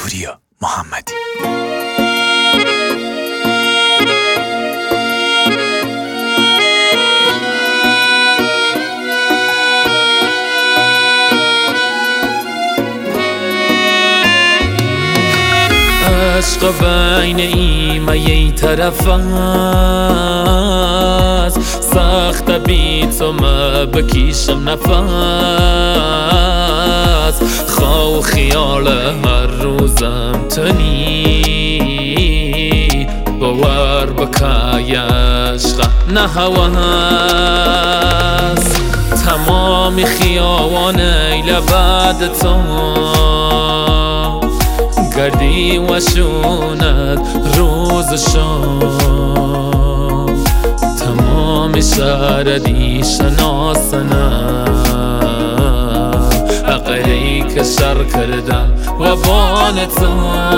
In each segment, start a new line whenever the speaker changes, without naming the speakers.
پوریا محمدی.
عشق بین ایم ای طرف است، سخت بی تو ما بکیشم نفس. خواه خیال هر روزم تنی، باور بکای عشق نه هوس. تمام خیابان ایل بعد تو گردی و شوند روز شام. تمام شهردی شناسنم، عقلی که شر کردم و بان تو.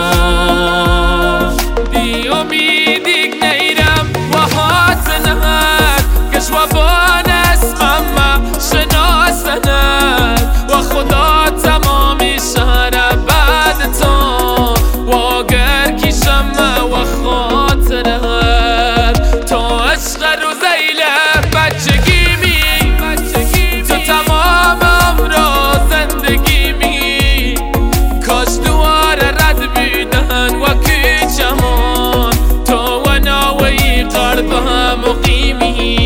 بی امیدیگ نیرم و حاطنت، کش و بان اسمم شناسنت. و خدا تمامی شهر بعد تو واگر کشم و خاطرت. تو عشق روزیله بچگیمی، تو تمام عمرو زندگیمی. کاش دواره رد بیدن و کچمان، تو و ناوی قلب هم مقیمی.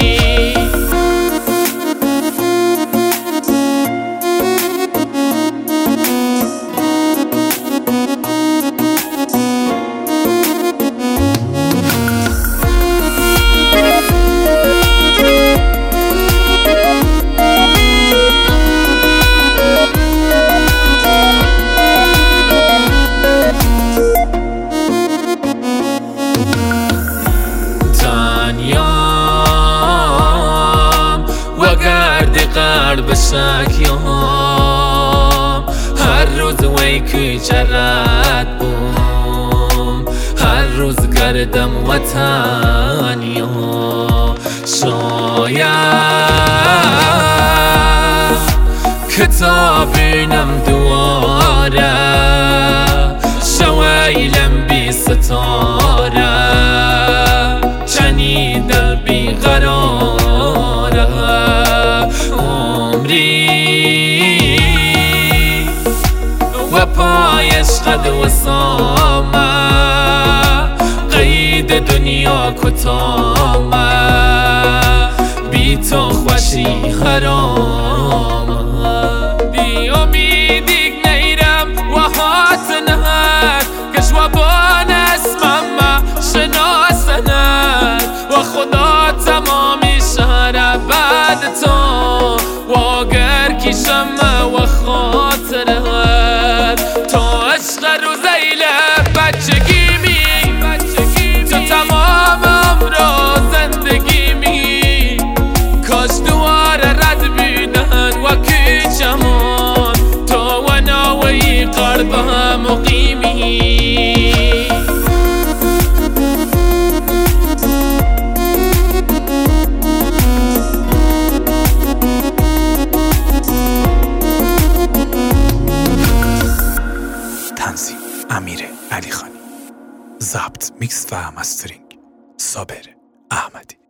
قلب شکیام هر روز وی که جرد بوم، هر روز گردم وطنیا. شاید کتابینم دواره، شویلم بی ستاره. چنی دل بی قراره و پایش قد و سامه، قید دنیا کتامه. بی تو خوشی حرامه. بی امیدیگ نیرم و حاطنت، کش و بان اسمم شناسنت. و خدا تمامی شهر بعد تو واگر کشم و خاطرت. تو عشق روزیله بچگیمی، تو تمام عمرو زندگیمی. کاش دواره رد بیدن و کچمان، تو و ناوی قلب هم مقیمی.
تنظیم امیر علی خانی، ضبط میکس و مسترینگ صابر احمدی.